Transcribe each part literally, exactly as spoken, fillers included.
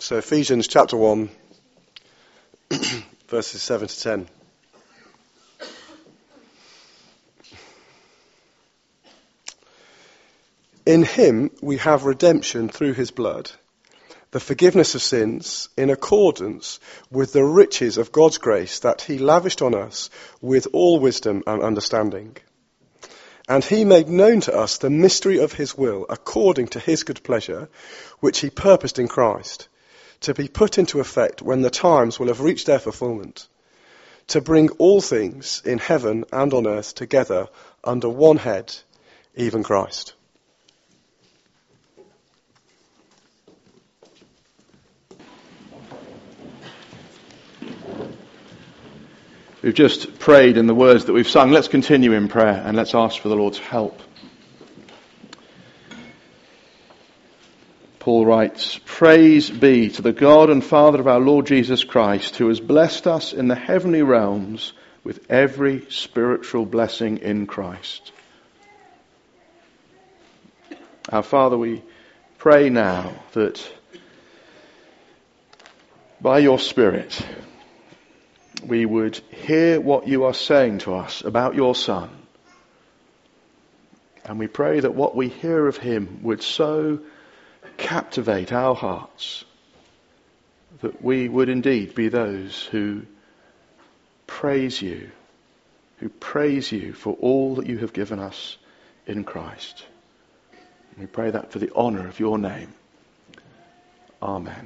So Ephesians chapter one, verses seven to ten. In him we have redemption through his blood, the forgiveness of sins in accordance with the riches of God's grace that he lavished on us with all wisdom and understanding. And he made known to us the mystery of his will according to his good pleasure, which he purposed in Christ, to be put into effect when the times will have reached their fulfillment, to bring all things in heaven and on earth together under one head, even Christ. We've just prayed in the words that we've sung. Let's continue in prayer and let's ask for the Lord's help. Paul writes, "Praise be to the God and Father of our Lord Jesus Christ, who has blessed us in the heavenly realms with every spiritual blessing in Christ." Our Father, we pray now that by your Spirit we would hear what you are saying to us about your Son. And we pray that what we hear of him would so captivate our hearts that we would indeed be those who praise you, who praise you for all that you have given us in Christ. We pray that for the honour of your name. Amen.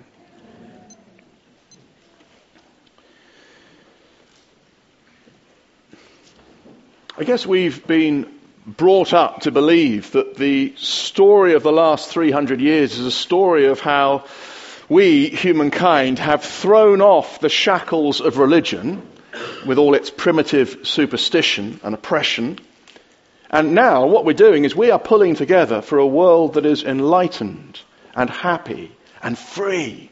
I guess we've been brought up to believe that the story of the last three hundred years is a story of how we, humankind, have thrown off the shackles of religion with all its primitive superstition and oppression. And now what we're doing is we are pulling together for a world that is enlightened and happy and free.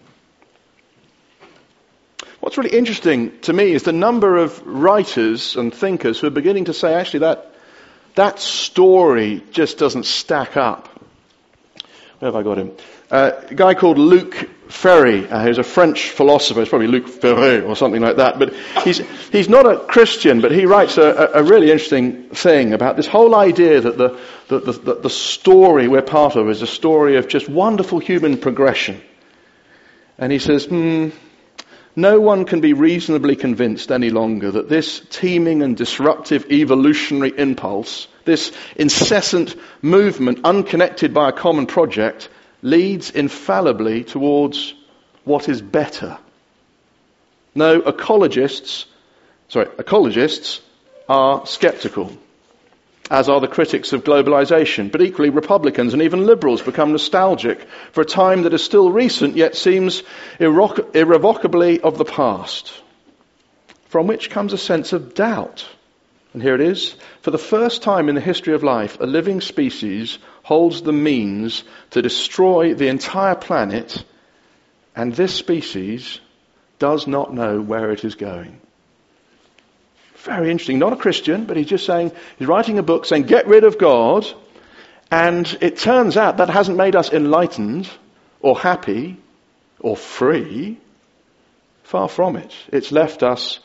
What's really interesting to me is the number of writers and thinkers who are beginning to say, actually, that that story just doesn't stack up. Where have I got him? Uh, a guy called Luc Ferry, uh, who's a French philosopher. It's probably Luc Ferry or something like that. But he's he's not a Christian, but he writes a, a really interesting thing about this whole idea that the, the, the, the story we're part of is a story of just wonderful human progression. And he says, hmm... no one can be reasonably convinced any longer that this teeming and disruptive evolutionary impulse, this incessant movement unconnected by a common project, leads infallibly towards what is better. No, ecologists, sorry, ecologists are sceptical, as are the critics of globalization, but equally Republicans and even liberals become nostalgic for a time that is still recent yet seems irre- irrevocably of the past, from which comes a sense of doubt. And here it is. For the first time in the history of life, a living species holds the means to destroy the entire planet, and this species does not know where it is going. Very interesting. Not a Christian, but he's just saying, he's writing a book saying, get rid of God. And it turns out that hasn't made us enlightened or happy or free. Far from it. It's left us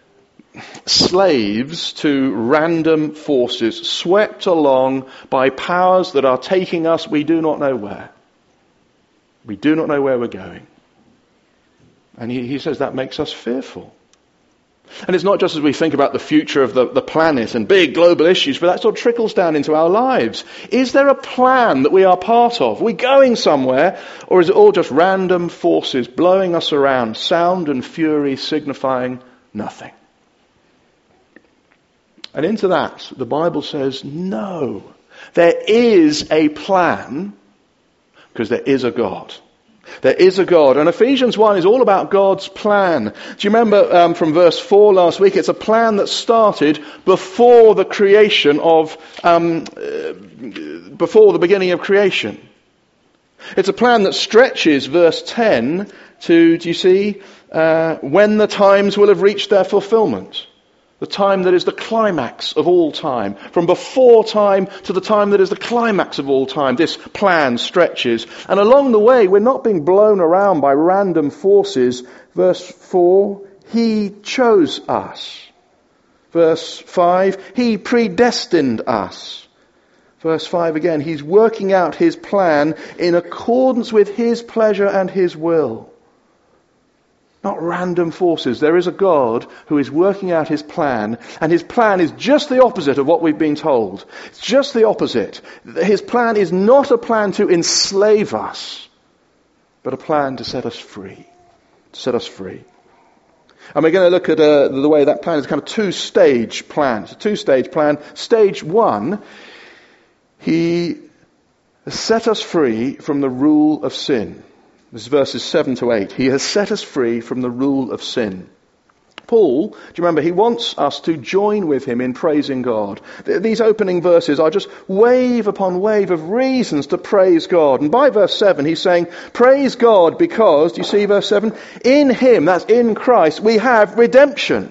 slaves to random forces, swept along by powers that are taking us we do not know where. We do not know where we're going. And he, he says that makes us fearful. And it's not just as we think about the future of the, the planet and big global issues, but that sort of trickles down into our lives. Is there a plan that we are part of? Are we going somewhere? Or is it all just random forces blowing us around, sound and fury signifying nothing? And into that, the Bible says, no. There is a plan because there is a God. There is a God. And Ephesians one is all about God's plan. Do you remember um, from verse four last week? It's a plan that started before the creation of, um, uh, before the beginning of creation. It's a plan that stretches verse ten to, do you see, uh, when the times will have reached their fulfillment. The time that is the climax of all time. From before time to the time that is the climax of all time. This plan stretches. And along the way, we're not being blown around by random forces. Verse four, he chose us. Verse five, he predestined us. Verse five again, he's working out his plan in accordance with his pleasure and his will. Not random forces. There is a God who is working out his plan, and his plan is just the opposite of what we've been told. It's just the opposite. His plan is not a plan to enslave us, but a plan to set us free. To set us free. And we're going to look at uh, the way that plan is a kind of two-stage plan. It's a two-stage plan. Stage one, he set us free from the rule of sin. This is verses seven to eight. He has set us free from the rule of sin. Paul, do you remember, he wants us to join with him in praising God. These opening verses are just wave upon wave of reasons to praise God. And by verse seven, he's saying, praise God because, do you see verse seven? In him, that's in Christ, we have redemption.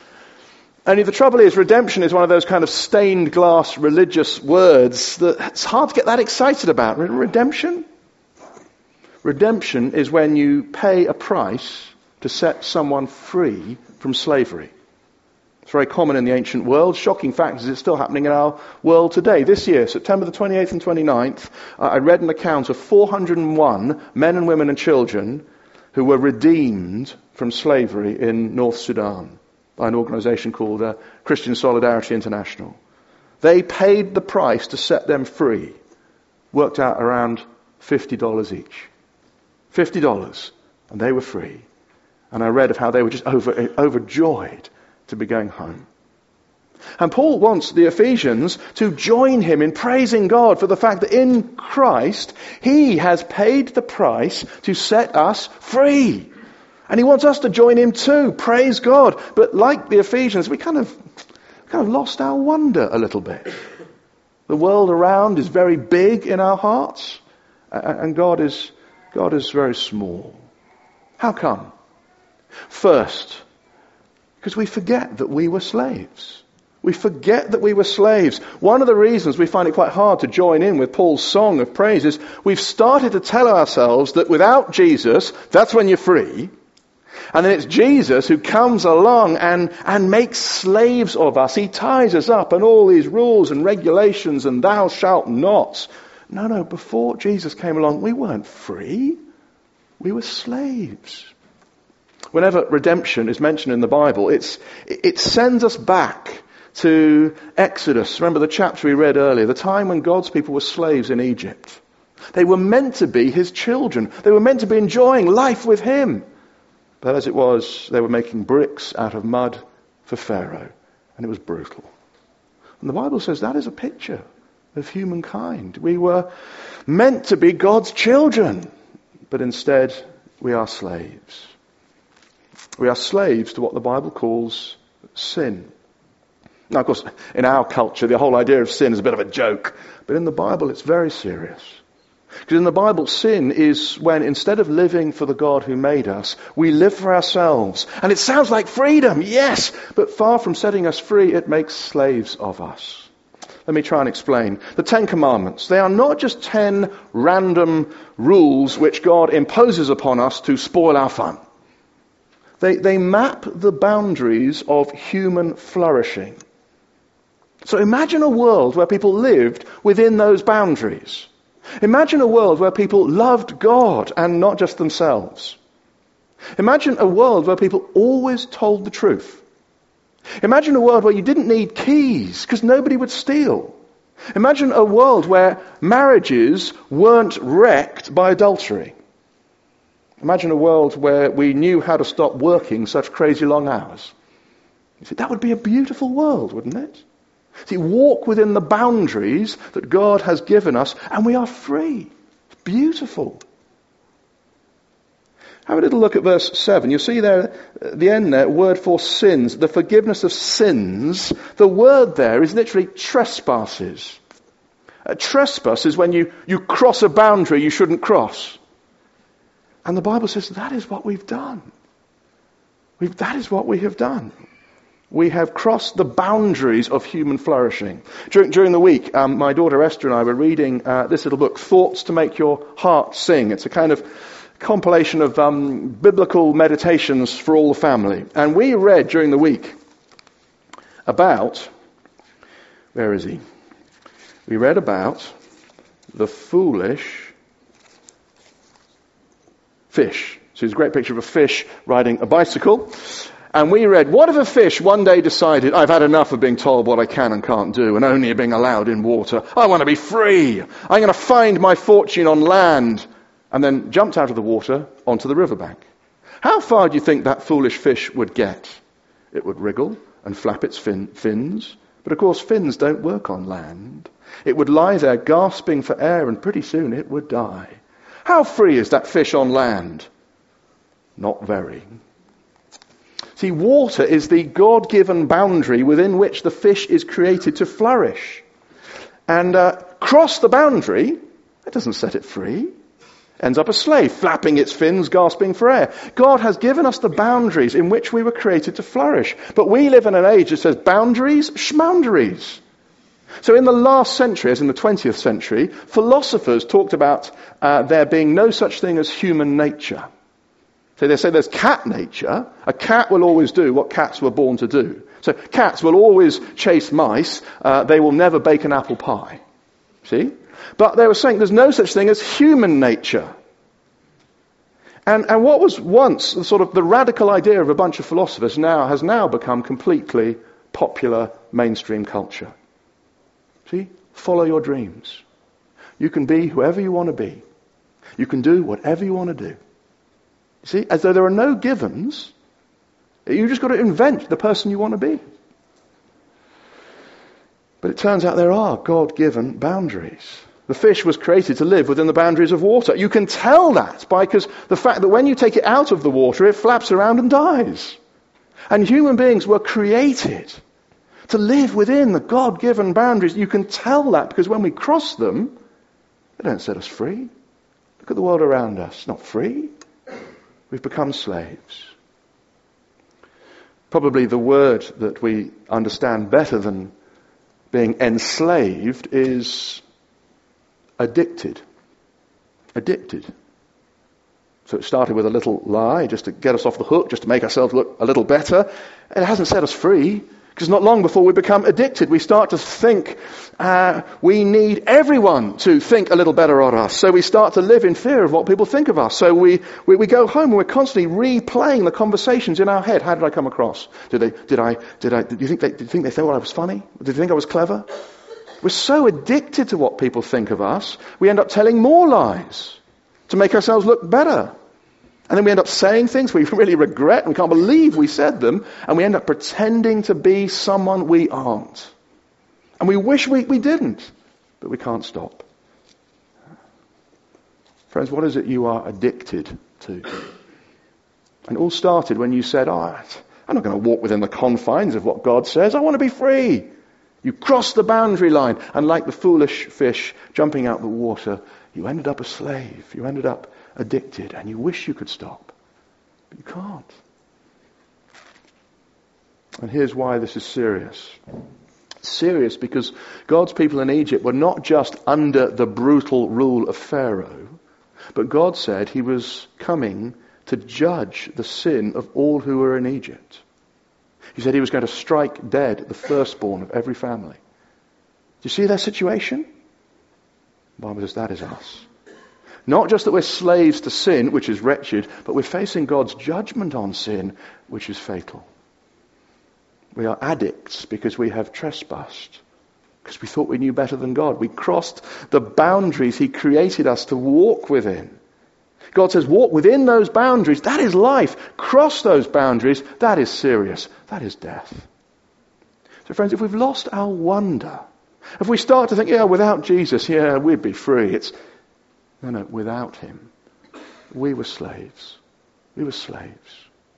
Only the trouble is, redemption is one of those kind of stained glass religious words that it's hard to get that excited about. Redemption? Redemption is when you pay a price to set someone free from slavery. It's very common in the ancient world. Shocking fact is it's still happening in our world today. This year, September the twenty-eighth and twenty-ninth, uh, I read an account of four hundred one men and women and children who were redeemed from slavery in North Sudan by an organisation called uh, Christian Solidarity International. They paid the price to set them free. Worked out around fifty dollars each. fifty dollars, and they were free. And I read of how they were just over, overjoyed to be going home. And Paul wants the Ephesians to join him in praising God for the fact that in Christ, he has paid the price to set us free. And he wants us to join him too. Praise God. But like the Ephesians, we kind of, kind of lost our wonder a little bit. The world around is very big in our hearts, and God is God is very small. How come? First, because we forget that we were slaves. We forget that we were slaves. One of the reasons we find it quite hard to join in with Paul's song of praise is we've started to tell ourselves that without Jesus, that's when you're free. And then it's Jesus who comes along and, and makes slaves of us. He ties us up in all these rules and regulations and thou shalt nots. No, no, before Jesus came along, we weren't free. We were slaves. Whenever redemption is mentioned in the Bible, it's, it sends us back to Exodus. Remember the chapter we read earlier, the time when God's people were slaves in Egypt. They were meant to be his children. They were meant to be enjoying life with him. But as it was, they were making bricks out of mud for Pharaoh. And it was brutal. And the Bible says that is a picture of humankind. We were meant to be God's children, but instead we are slaves. We are slaves to what the Bible calls sin. Now, of course, in our culture, the whole idea of sin is a bit of a joke, but in the Bible it's very serious. Because in the Bible, sin is when instead of living for the God who made us, we live for ourselves. And it sounds like freedom, yes, but far from setting us free, it makes slaves of us. Let me try and explain. The Ten Commandments, they are not just ten random rules which God imposes upon us to spoil our fun. They, they map the boundaries of human flourishing. So imagine a world where people lived within those boundaries. Imagine a world where people loved God and not just themselves. Imagine a world where people always told the truth. Imagine a world where you didn't need keys because nobody would steal. Imagine a world where marriages weren't wrecked by adultery. Imagine a world where we knew how to stop working such crazy long hours. You see, that would be a beautiful world, wouldn't it? See, walk within the boundaries that God has given us and we are free. It's beautiful. Have a little look at verse seven. You see there, at the end there, word for sins, the forgiveness of sins. The word there is literally trespasses. A trespass is when you, you cross a boundary you shouldn't cross. And the Bible says that is what we've done. We've, that is what we have done. We have crossed the boundaries of human flourishing. During, during the week, um, my daughter Esther and I were reading uh, this little book, Thoughts to Make Your Heart Sing. It's a kind of compilation of um, biblical meditations for all the family. And we read during the week about, where is he? We read about the foolish fish. So there's a great picture of a fish riding a bicycle. And we read, what if a fish one day decided, I've had enough of being told what I can and can't do and only being allowed in water. I want to be free. I'm going to find my fortune on land. And then jumped out of the water onto the riverbank. How far do you think that foolish fish would get? It would wriggle and flap its fin- fins. But of course, fins don't work on land. It would lie there gasping for air and pretty soon it would die. How free is that fish on land? Not very. See, water is the God-given boundary within which the fish is created to flourish. And uh, cross the boundary, it doesn't set it free. Ends up a slave, flapping its fins, gasping for air. God has given us the boundaries in which we were created to flourish. But we live in an age that says boundaries, schmoundaries. So in the last century, as in the twentieth century, philosophers talked about uh, there being no such thing as human nature. So they say there's cat nature. A cat will always do what cats were born to do. So cats will always chase mice. Uh, they will never bake an apple pie. See? But they were saying there's no such thing as human nature. And, and what was once the sort of the radical idea of a bunch of philosophers now has now become completely popular mainstream culture. See? Follow your dreams. You can be whoever you want to be. You can do whatever you want to do. See, as though there are no givens, you just got to invent the person you want to be. But it turns out there are God-given boundaries. The fish was created to live within the boundaries of water. You can tell that by because the fact that when you take it out of the water, it flaps around and dies. And human beings were created to live within the God-given boundaries. You can tell that because when we cross them, they don't set us free. Look at the world around us. Not free. We've become slaves. Probably the word that we understand better than being enslaved is addicted. Addicted. So it started with a little lie just to get us off the hook, just to make ourselves look a little better. And it hasn't set us free. Because not long before we become addicted, we start to think uh, we need everyone to think a little better of us. So we start to live in fear of what people think of us. So we, we, we go home and we're constantly replaying the conversations in our head. How did I come across? Did they? Did I? Did I? Did you think they? Did you think they thought I was funny? Did you think I was clever? We're so addicted to what people think of us, we end up telling more lies to make ourselves look better. And then we end up saying things we really regret and we can't believe we said them, and we end up pretending to be someone we aren't. And we wish we, we didn't, but we can't stop. Friends, what is it you are addicted to? And it all started when you said, oh, I'm not going to walk within the confines of what God says. I want to be free. You crossed the boundary line, and like the foolish fish jumping out the water, you ended up a slave. You ended up addicted, and you wish you could stop, but you can't. And here's why this is serious. It's serious because God's people in Egypt were not just under the brutal rule of Pharaoh, but God said he was coming to judge the sin of all who were in Egypt. He said he was going to strike dead the firstborn of every family. Do you see their situation? The Bible says that is us. Not just that we're slaves to sin, which is wretched, but we're facing God's judgment on sin, which is fatal. We are addicts because we have trespassed, because we thought we knew better than God. We crossed the boundaries he created us to walk within. God says, walk within those boundaries. That is life. Cross those boundaries. That is serious. That is death. So friends, if we've lost our wonder, if we start to think, yeah, without Jesus, yeah, we'd be free. It's No, no, without him, we were slaves. We were slaves.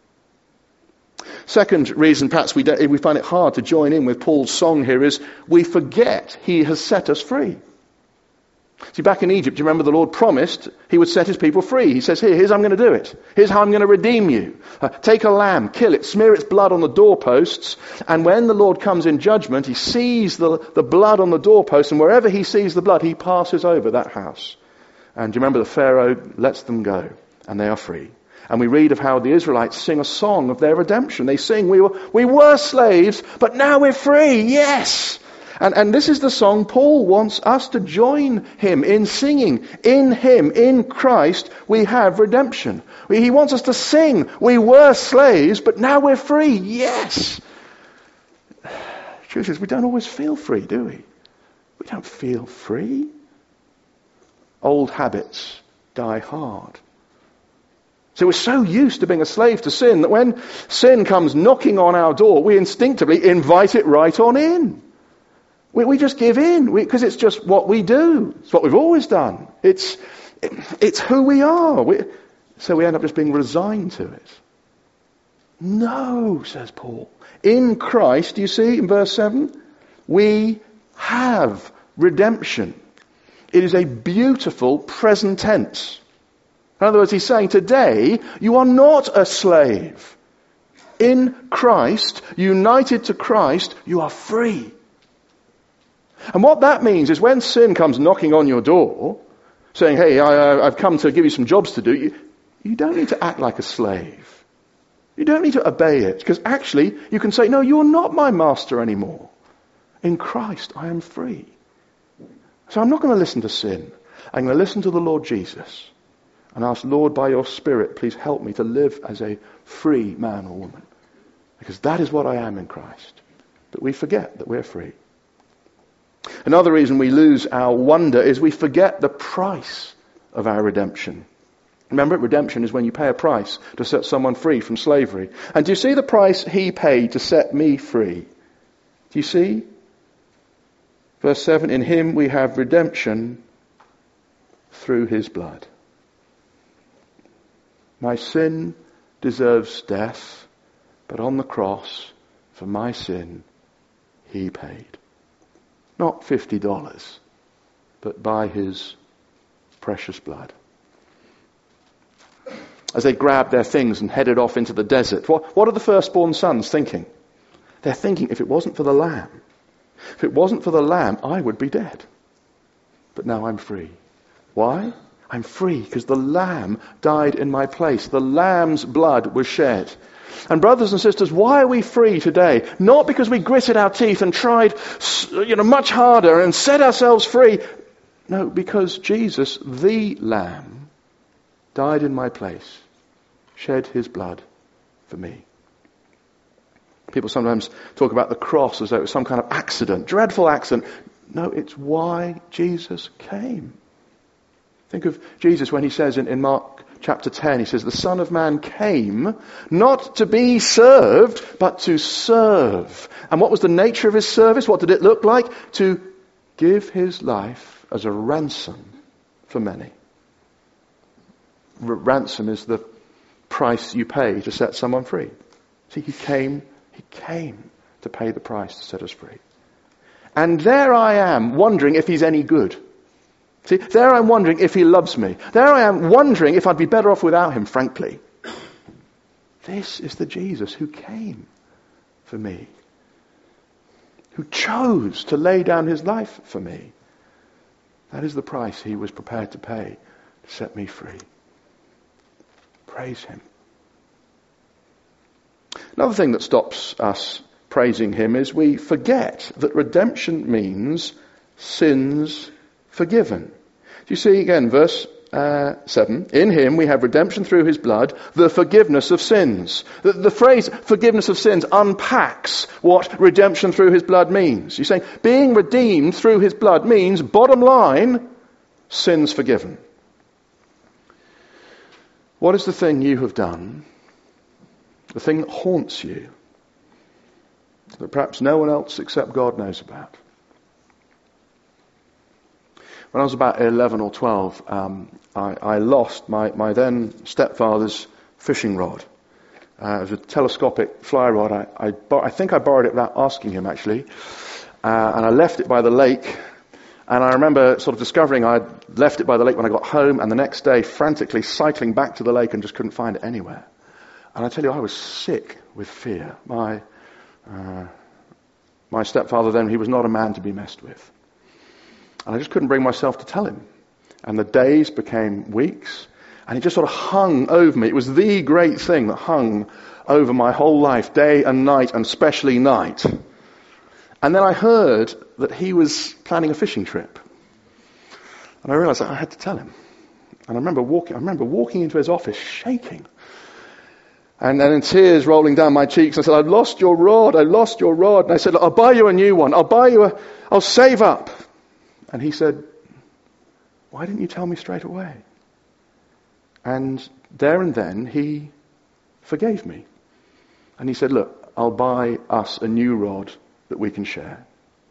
Second reason perhaps we, don't, we find it hard to join in with Paul's song here is we forget he has set us free. See, back in Egypt, you remember the Lord promised he would set his people free. He says, here, here's how I'm going to do it. Here's how I'm going to redeem you. Uh, take a lamb, kill it, smear its blood on the doorposts, and when the Lord comes in judgment, he sees the, the blood on the doorpost, and wherever he sees the blood, he passes over that house. And do you remember the Pharaoh lets them go, and they are free. And we read of how the Israelites sing a song of their redemption. They sing, we were, we were slaves, but now we're free. Yes! And, and this is the song Paul wants us to join him in singing. In him, in Christ, we have redemption. He wants us to sing, we were slaves, but now we're free. Yes! The truth is, we don't always feel free, do we? We don't feel free. Old habits die hard. So we're so used to being a slave to sin that when sin comes knocking on our door, we instinctively invite it right on in. We, we just give in because it's just what we do. It's what we've always done. It's it, it's who we are. We, so we end up just being resigned to it. No, says Paul. In Christ, you see, in verse seven, we have redemption. It is a beautiful present tense. In other words, he's saying today, you are not a slave. In Christ, united to Christ, you are free. And what that means is when sin comes knocking on your door, saying, hey, I, I've come to give you some jobs to do, you, you don't need to act like a slave. You don't need to obey it, because actually you can say, no, you're not my master anymore. In Christ, I am free. So I'm not going to listen to sin. I'm going to listen to the Lord Jesus and ask, Lord, by your Spirit, please help me to live as a free man or woman. Because that is what I am in Christ. But we forget that we're free. Another reason we lose our wonder is we forget the price of our redemption. Remember, redemption is when you pay a price to set someone free from slavery. And do you see the price he paid to set me free? Do you see? Verse seven, in him we have redemption through his blood. My sin deserves death, but on the cross, for my sin, he paid. Not fifty dollars, but by his precious blood. As they grabbed their things and headed off into the desert, what, what are the firstborn sons thinking? They're thinking, if it wasn't for the lamb, if it wasn't for the lamb, I would be dead. But now I'm free. Why? I'm free because the lamb died in my place. The lamb's blood was shed. And brothers and sisters, why are we free today? Not because we gritted our teeth and tried, you know, much harder and set ourselves free. No, because Jesus, the Lamb, died in my place, shed his blood for me. People sometimes talk about the cross as though it was some kind of accident, dreadful accident. No, it's why Jesus came. Think of Jesus when he says in, in Mark chapter ten, he says, the Son of Man came not to be served, but to serve. And what was the nature of his service? What did it look like? To give his life as a ransom for many. R- ransom is the price you pay to set someone free. See, he came, he came to pay the price to set us free. And there I am wondering if he's any good. See, there I'm wondering if he loves me. There I am wondering if I'd be better off without him, frankly. This is the Jesus who came for me. Who chose to lay down his life for me. That is the price he was prepared to pay to set me free. Praise him. Another thing that stops us praising him is we forget that redemption means sins forgiven. Do you see again, verse uh, seven, in him we have redemption through his blood, the forgiveness of sins. The, the phrase forgiveness of sins unpacks what redemption through his blood means. You're saying being redeemed through his blood means, bottom line, sins forgiven. What is the thing you have done, the thing that haunts you, that perhaps no one else except God knows about? When I was about eleven or twelve, um, I, I lost my, my then stepfather's fishing rod. Uh, it was a telescopic fly rod. I, I, I think I borrowed it without asking him, actually. Uh, and I left it by the lake. And I remember sort of discovering I'd left it by the lake when I got home, and the next day frantically cycling back to the lake and just couldn't find it anywhere. And I tell you, I was sick with fear. My uh, my stepfather then, he was not a man to be messed with. And I just couldn't bring myself to tell him. And the days became weeks, and it just sort of hung over me. It was the great thing that hung over my whole life, day and night, and especially night. And then I heard that he was planning a fishing trip. And I realized that I had to tell him. And I remember walking, I remember walking into his office shaking. And then tears rolling down my cheeks. I said, I've lost your rod, I lost your rod. And I said, look, I'll buy you a new one. I'll buy you a, I'll save up. And he said, why didn't you tell me straight away? And there and then he forgave me. And he said, look, I'll buy us a new rod that we can share.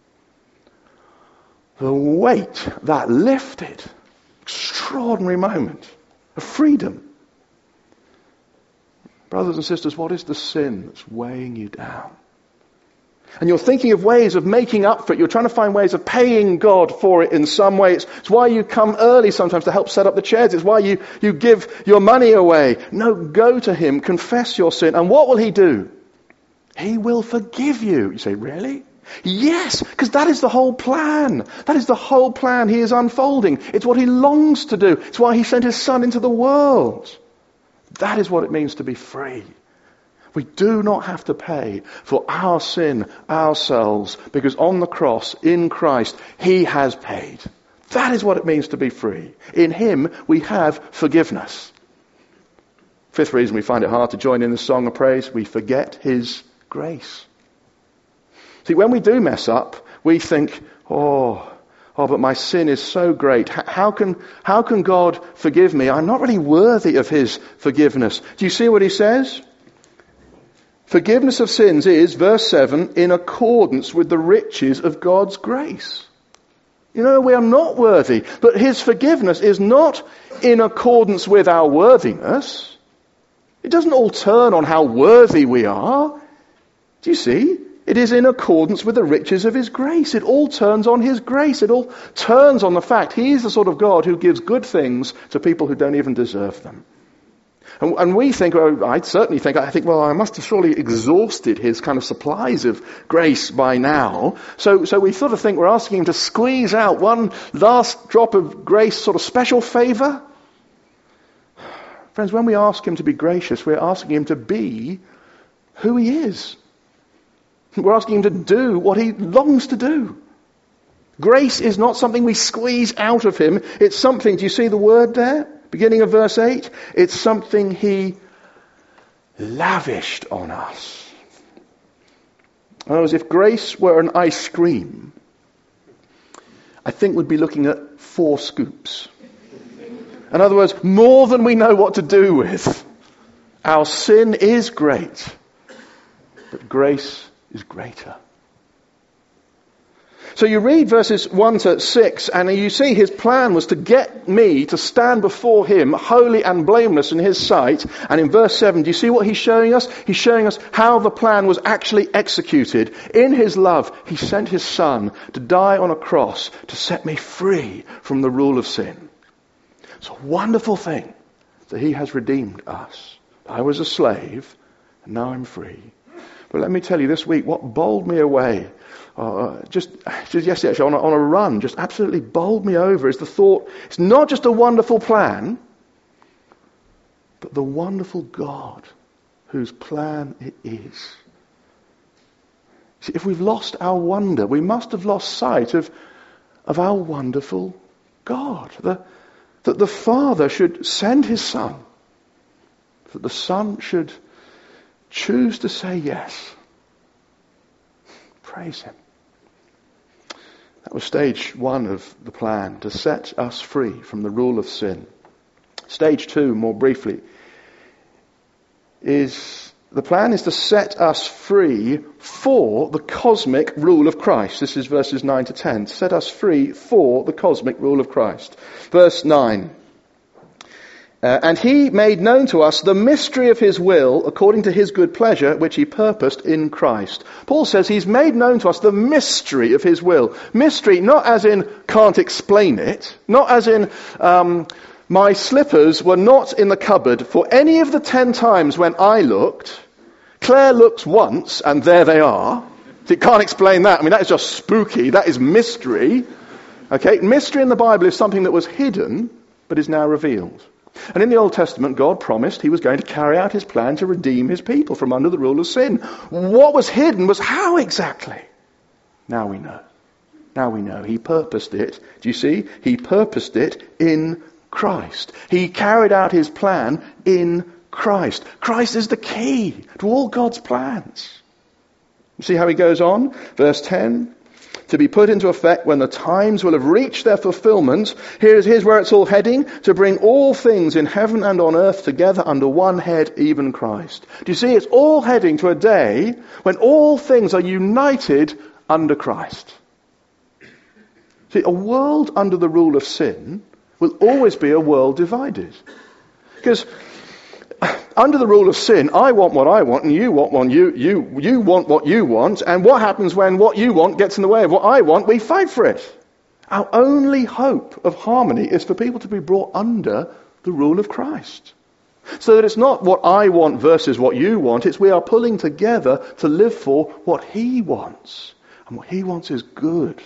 The weight that lifted, extraordinary moment of freedom. Brothers and sisters, what is the sin that's weighing you down? And you're thinking of ways of making up for it. You're trying to find ways of paying God for it in some way. It's, it's why you come early sometimes to help set up the chairs. It's why you, you give your money away. No, go to him, confess your sin. And what will he do? He will forgive you. You say, really? Yes, because that is the whole plan. That is the whole plan he is unfolding. It's what he longs to do. It's why he sent his son into the world. That is what it means to be free. We do not have to pay for our sin ourselves, because on the cross, in Christ, he has paid. That is what it means to be free. In him, we have forgiveness. Fifth reason we find it hard to join in the song of praise, we forget his grace. See, when we do mess up, we think, oh, oh, but my sin is so great. How can, how can God forgive me? I'm not really worthy of his forgiveness. Do you see what he says? Forgiveness of sins is, verse seven, in accordance with the riches of God's grace. You know, we are not worthy, but his forgiveness is not in accordance with our worthiness. It doesn't all turn on how worthy we are. Do you see? It is in accordance with the riches of his grace. It all turns on his grace. It all turns on the fact he is the sort of God who gives good things to people who don't even deserve them. And, and we think, well, I certainly think, I think, well, I must have surely exhausted his kind of supplies of grace by now. So, so we sort of think we're asking him to squeeze out one last drop of grace, sort of special favor. Friends, when we ask him to be gracious, we're asking him to be who he is. We're asking him to do what he longs to do. Grace is not something we squeeze out of him. It's something, do you see the word there? Beginning of verse eight. It's something he lavished on us. In other words, if grace were an ice cream, I think we'd be looking at four scoops. In other words, more than we know what to do with. Our sin is great, but grace is greater. So you read verses one to six, and you see his plan was to get me to stand before him holy and blameless in his sight. And in verse seven, do you see what he's showing us? He's showing us how the plan was actually executed. In his love, he sent his son to die on a cross to set me free from the rule of sin. It's a wonderful thing that he has redeemed us. I was a slave, and now I'm free. But let me tell you this week, what bowled me away, uh, just, just yesterday actually, on a, on a run, just absolutely bowled me over, is the thought, it's not just a wonderful plan, but the wonderful God whose plan it is. See, if we've lost our wonder, we must have lost sight of, of our wonderful God. The, that the Father should send his Son, that the Son should choose to say yes. Praise him. That was stage one of the plan, to set us free from the rule of sin. Stage two, more briefly, is the plan is to set us free for the cosmic rule of Christ. This is verses nine to ten. Set us free for the cosmic rule of Christ. Verse nine. Uh, and he made known to us the mystery of his will according to his good pleasure, which he purposed in Christ. Paul says he's made known to us the mystery of his will. Mystery, not as in can't explain it, not as in um, my slippers were not in the cupboard for any of the ten times when I looked. Claire looks once and there they are. You can't explain that. I mean, that is just spooky. That is mystery. Okay, mystery in the Bible is something that was hidden but is now revealed. And in the Old Testament, God promised he was going to carry out his plan to redeem his people from under the rule of sin. What was hidden was how exactly? Now we know. Now we know. He purposed it. Do you see? He purposed it in Christ. He carried out his plan in Christ. Christ is the key to all God's plans. You see how he goes on? Verse ten. To be put into effect when the times will have reached their fulfillment. Here's, here's where it's all heading. To bring all things in heaven and on earth together under one head, even Christ. Do you see? It's all heading to a day when all things are united under Christ. See, a world under the rule of sin will always be a world divided. Because under the rule of sin, I want what I want and you want what you, you, you want what you want. And what happens when what you want gets in the way of what I want? We fight for it. Our only hope of harmony is for people to be brought under the rule of Christ. So that it's not what I want versus what you want. It's we are pulling together to live for what he wants. And what he wants is good.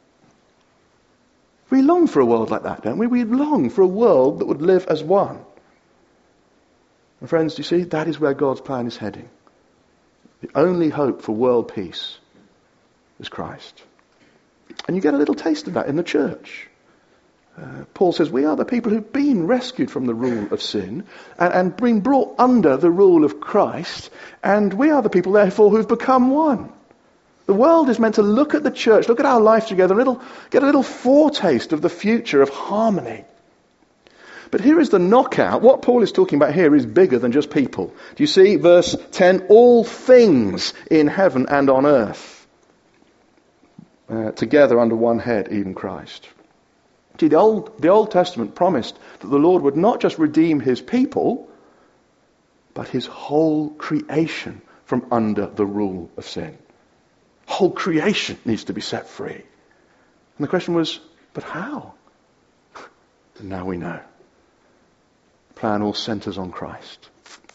We long for a world like that, don't we? We long for a world that would live as one. And friends, do you see? That is where God's plan is heading. The only hope for world peace is Christ. And you get a little taste of that in the church. Uh, Paul says we are the people who've been rescued from the rule of sin and, and been brought under the rule of Christ. And we are the people, therefore, who've become one. The world is meant to look at the church, look at our life together, and it'll get a little foretaste of the future of harmony. But here is the knockout. What Paul is talking about here is bigger than just people. Do you see? Verse ten, all things in heaven and on earth, uh, together under one head, even Christ. See, the Old, the Old Testament promised that the Lord would not just redeem his people, but his whole creation from under the rule of sin. Whole creation needs to be set free. And the question was, but how? And now we know. The plan all centers on Christ.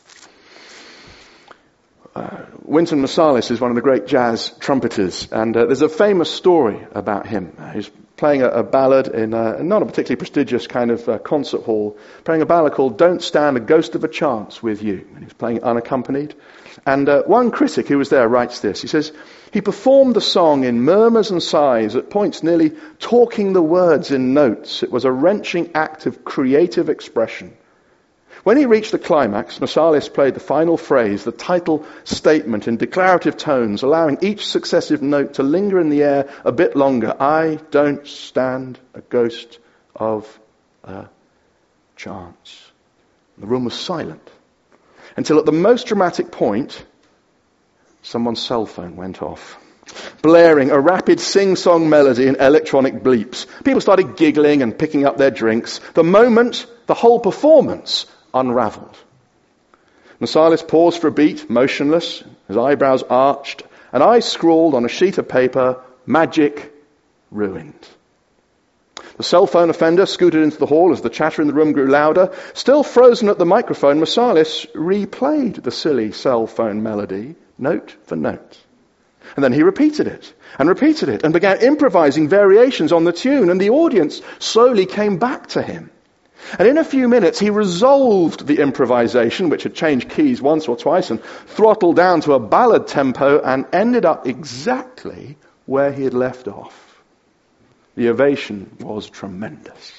Uh, Wynton Marsalis is one of the great jazz trumpeters, and uh, there's a famous story about him. Uh, he's playing a, a ballad in a, not a particularly prestigious kind of uh, concert hall, playing a ballad called Don't Stand a Ghost of a Chance with You. And he's playing it unaccompanied. And uh, one critic who was there writes this. He says, he performed the song in murmurs and sighs, at points nearly talking the words in notes. It was a wrenching act of creative expression. When he reached the climax, Marsalis played the final phrase, the title statement in declarative tones, allowing each successive note to linger in the air a bit longer. I don't stand a ghost of a chance. The room was silent until at the most dramatic point, someone's cell phone went off, blaring a rapid sing-song melody in electronic bleeps. People started giggling and picking up their drinks. The moment, the whole performance unraveled. Marsalis paused for a beat, motionless, his eyebrows arched, and I scrawled on a sheet of paper, magic ruined. The cell phone offender scooted into the hall as the chatter in the room grew louder. Still frozen at the microphone, Marsalis replayed the silly cell phone melody, note for note. And then he repeated it, and repeated it, and began improvising variations on the tune, and the audience slowly came back to him. And in a few minutes, he resolved the improvisation, which had changed keys once or twice, and throttled down to a ballad tempo, and ended up exactly where he had left off. The ovation was tremendous.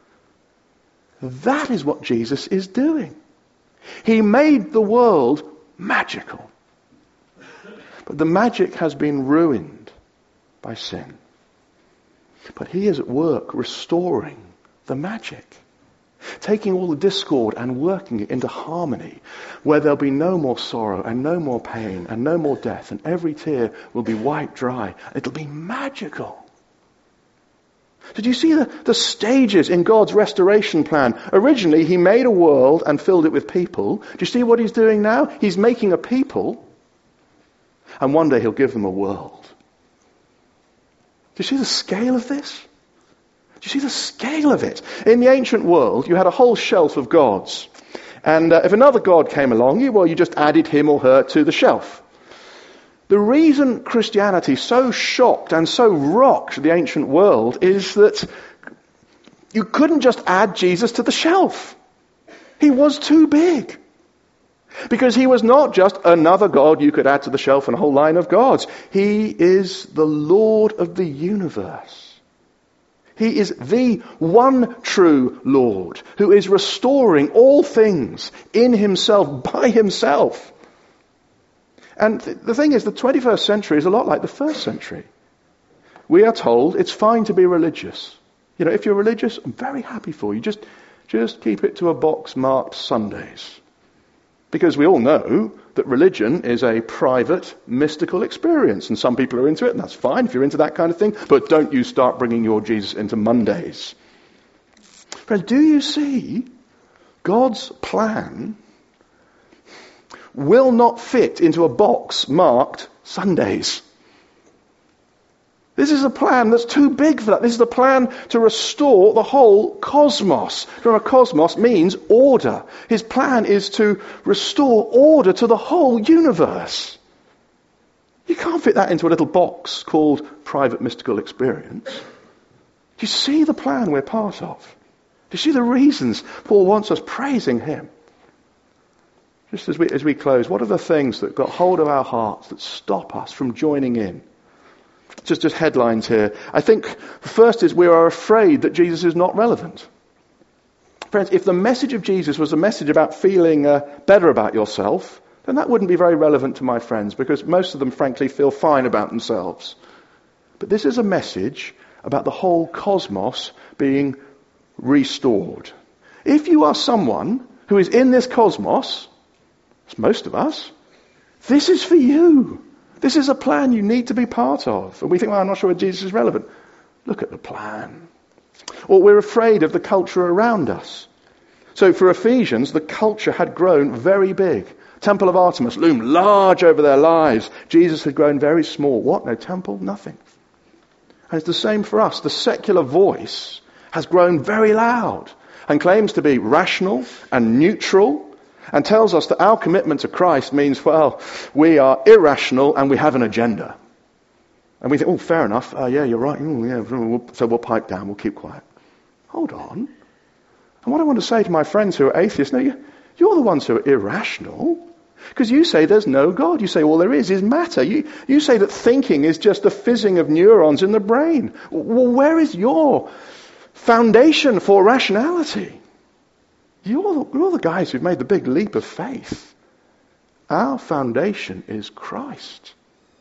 That is what Jesus is doing. He made the world magical. But the magic has been ruined by sin. But he is at work restoring the magic. Taking all the discord and working it into harmony, where there'll be no more sorrow and no more pain and no more death, and every tear will be wiped dry. It'll be magical. Did you see the, the stages in God's restoration plan? Originally, he made a world and filled it with people. Do you see what he's doing now? He's making a people, and one day he'll give them a world. Do you see the scale of this? Do you see the scale of it? In the ancient world, you had a whole shelf of gods. And uh, if another god came along, you, well, you just added him or her to the shelf. The reason Christianity so shocked and so rocked the ancient world is that you couldn't just add Jesus to the shelf. He was too big. Because he was not just another god you could add to the shelf and a whole line of gods. He is the Lord of the universe. He is the one true Lord who is restoring all things in himself, by himself. And th- the thing is, the twenty-first century is a lot like the first century. We are told it's fine to be religious. You know, if you're religious, I'm very happy for you. Just, just keep it to a box marked Sundays. Because we all know that religion is a private, mystical experience. And some people are into it, and that's fine if you're into that kind of thing. But don't you start bringing your Jesus into Mondays. Friends, do you see God's plan will not fit into a box marked Sundays? This is a plan that's too big for that. This is a plan to restore the whole cosmos. Remember, cosmos means order. His plan is to restore order to the whole universe. You can't fit that into a little box called private mystical experience. Do you see the plan we're part of? Do you see the reasons Paul wants us praising him? Just as we, as we close, what are the things that got hold of our hearts that stop us from joining in? Just, just headlines here. I think the first is we are afraid that Jesus is not relevant. Friends, if the message of Jesus was a message about feeling uh, better about yourself, then that wouldn't be very relevant to my friends, because most of them, frankly, feel fine about themselves. But this is a message about the whole cosmos being restored. If you are someone who is in this cosmos, it's most of us, this is for you. This is a plan you need to be part of. And we think, well, I'm not sure Jesus is relevant. Look at the plan. Or we're afraid of the culture around us. So for Ephesians, the culture had grown very big. Temple of Artemis loomed large over their lives. Jesus had grown very small. What? No temple? Nothing. And it's the same for us. The secular voice has grown very loud and claims to be rational and neutral, and tells us that our commitment to Christ means, well, we are irrational and we have an agenda. And we think, oh, fair enough. Uh, yeah, you're right. Ooh, yeah. We'll, so we'll pipe down. We'll keep quiet. Hold on. And what I want to say to my friends who are atheists, no, you, you're the ones who are irrational. Because you say there's no God. You say all there is is matter. You, you say that thinking is just the fizzing of neurons in the brain. Well, where is your foundation for rationality? You're the, you're the guys who've made the big leap of faith. Our foundation is Christ.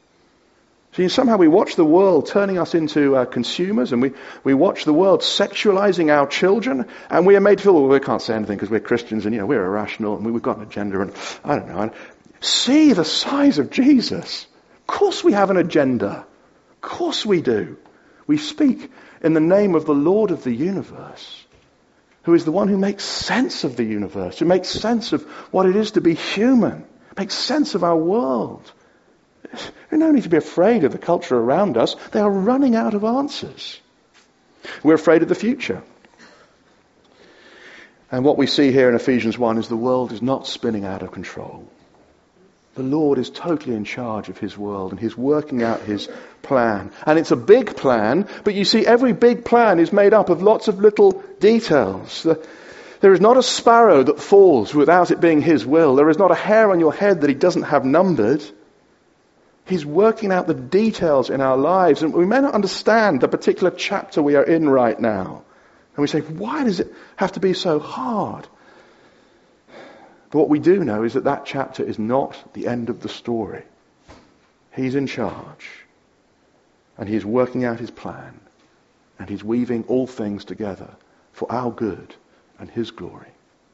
See, somehow we watch the world turning us into uh, consumers, and we, we watch the world sexualizing our children, and we are made to feel, well, we can't say anything because we're Christians, and you know, we're irrational, and we, we've got an agenda, and I don't know. And see the size of Jesus. Of course we have an agenda. Of course we do. We speak in the name of the Lord of the universe, who is the one who makes sense of the universe, who makes sense of what it is to be human, makes sense of our world. There's no need to be afraid of the culture around us. They are running out of answers. We're afraid of the future. And what we see here in Ephesians one is the world is not spinning out of control. The Lord is totally in charge of his world, and he's working out his plan. And it's a big plan, but you see, every big plan is made up of lots of little details. There is not a sparrow that falls without it being his will. There is not a hair on your head that he doesn't have numbered. He's working out the details in our lives, and we may not understand the particular chapter we are in right now. And we say, why does it have to be so hard? But what we do know is that that chapter is not the end of the story. He's in charge. And he's working out his plan. And he's weaving all things together for our good and his glory.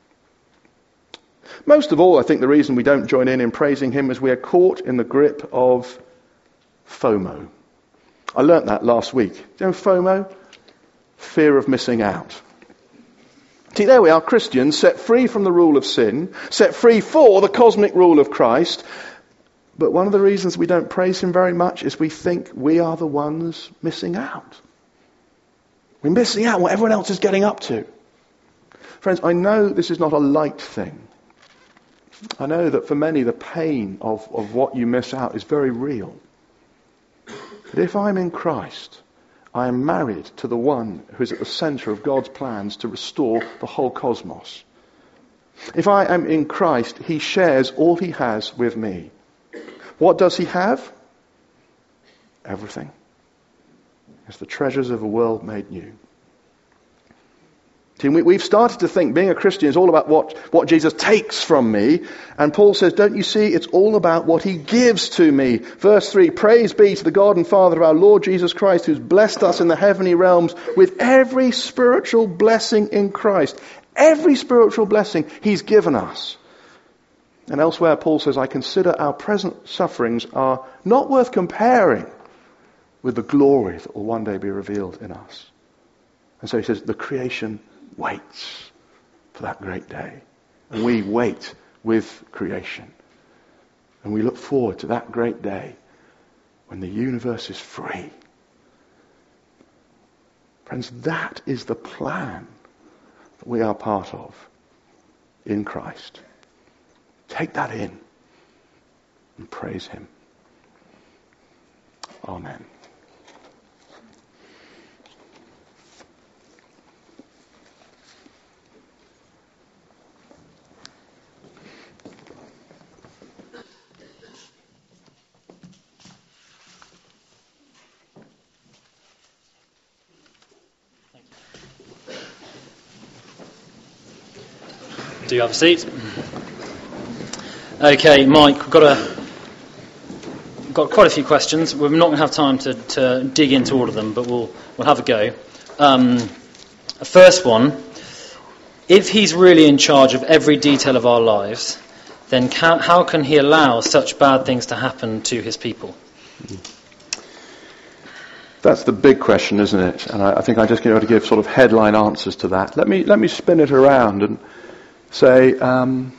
Most of all, I think the reason we don't join in in praising him is we are caught in the grip of FOMO. I learnt that last week. Do you know FOMO? fear of missing out. See, there we are, Christians, set free from the rule of sin, set free for the cosmic rule of Christ. But one of the reasons we don't praise him very much is we think we are the ones missing out. We're missing out what everyone else is getting up to. Friends, I know this is not a light thing. I know that for many the pain of, of what you miss out is very real. But if I'm in Christ, I am married to the one who is at the centre of God's plans to restore the whole cosmos. If I am in Christ, he shares all he has with me. What does he have? Everything. It's the treasures of a world made new. See, we, we've started to think being a Christian is all about what, what Jesus takes from me. And Paul says, don't you see, it's all about what he gives to me. Verse three, praise be to the God and Father of our Lord Jesus Christ, who's blessed us in the heavenly realms with every spiritual blessing in Christ. Every spiritual blessing he's given us. And elsewhere Paul says, I consider our present sufferings are not worth comparing with the glory that will one day be revealed in us. And so he says, the creation waits for that great day. And we wait with creation. And we look forward to that great day when the universe is free. Friends, that is the plan that we are part of in Christ. Take that in and praise him. Amen. Do you have a seat? Okay, Mike, we've got a we've got quite a few questions. We're not going to have time to, to dig into all of them, but we'll we'll have a go. Um, first one: if he's really in charge of every detail of our lives, then can, how can he allow such bad things to happen to his people? That's the big question, isn't it? And I, I think I'm just going to give sort of headline answers to that. Let me let me spin it around and say, um,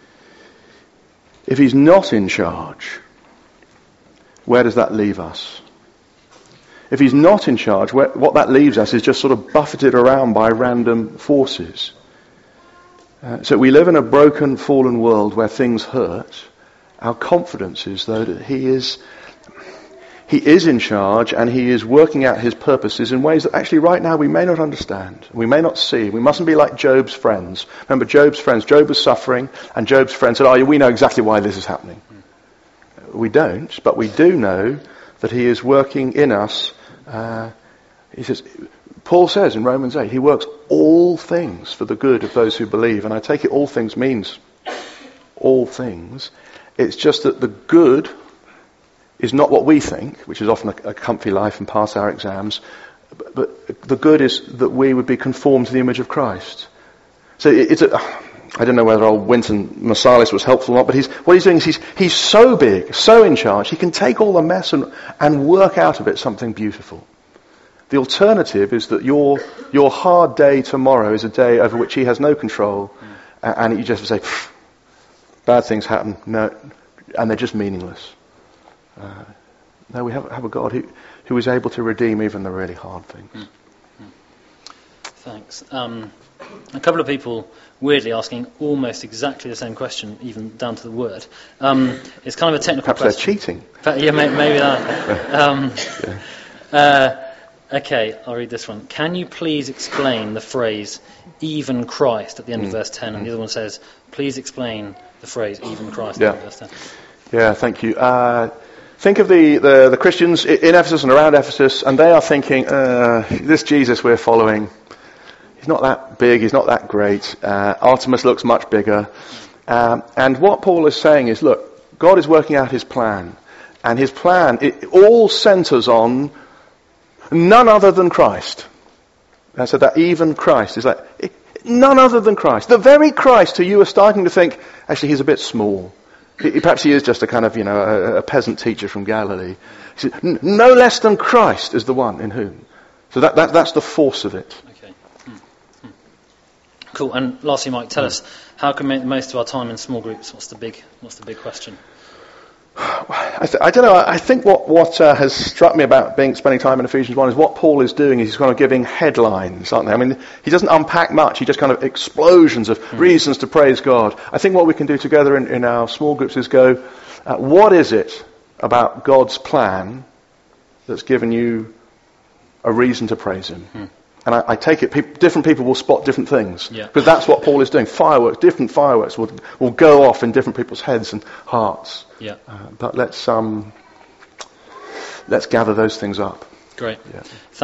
if he's not in charge, where does that leave us? If he's not in charge, where, what that leaves us is just sort of buffeted around by random forces. Uh, so we live in a broken, fallen world where things hurt. Our confidence is, though, that he is he is in charge and he is working out his purposes in ways that actually right now we may not understand. We may not see. We mustn't be like Job's friends. Remember Job's friends. Job was suffering and Job's friends said, oh, we know exactly why this is happening. Mm. We don't, but we do know that he is working in us. Uh, he says, Paul says in Romans eight, he works all things for the good of those who believe. And I take it all things means all things. It's just that the good is not what we think, which is often a, a comfy life and pass our exams, but, but the good is that we would be conformed to the image of Christ. So it, it's a, I don't know whether old Wynton Marsalis was helpful or not, but he's, what he's doing is he's, he's so big, so in charge, he can take all the mess and, and work out of it something beautiful. The alternative is that your your hard day tomorrow is a day over which he has no control, mm. and you just say, bad things happen, no, and they're just meaningless. Uh, no, we have, have a God who, who is able to redeem even the really hard things. Mm. Mm. Thanks. Um, a couple of people weirdly asking almost exactly the same question, even down to the word. Um, it's kind of a technical Perhaps question. Perhaps they're cheating. But, yeah, maybe, maybe that. Um, yeah. uh, okay, I'll read this one. Can you please explain the phrase, even Christ, at the end mm. of verse ten? And mm. the other one says, please explain the phrase, even Christ, yeah. at the end of verse ten. Yeah, thank you. Uh, Think of the, the, the Christians in Ephesus and around Ephesus, and they are thinking, uh, this Jesus we're following, he's not that big, he's not that great. Uh, Artemis looks much bigger. Um, and what Paul is saying is, look, God is working out his plan. And his plan, it all centers on none other than Christ. I said that even Christ is like, it, none other than Christ. The very Christ who you are starting to think, actually he's a bit small. Perhaps he is just a kind of, you know, a, a peasant teacher from Galilee. He said, no less than Christ is the one in whom. So that, that that's the force of it. Okay. Hmm. Hmm. Cool. And lastly, Mike, tell us how can we make the most of our time in small groups? What's the big What's the big question? I, th- I don't know. I think what what uh, has struck me about being spending time in Ephesians one is what Paul is doing is he's kind of giving headlines, aren't they? I mean, he doesn't unpack much. He just kind of explosions of mm. reasons to praise God. I think what we can do together in, in our small groups is go, uh, what is it about God's plan that's given you a reason to praise Him? Mm. And I, I take it pe- different people will spot different things. Yeah. Because that's what Paul is doing. Fireworks, different fireworks will will go off in different people's heads and hearts. Yeah. Uh, but let's um let's gather those things up. Great. Yeah.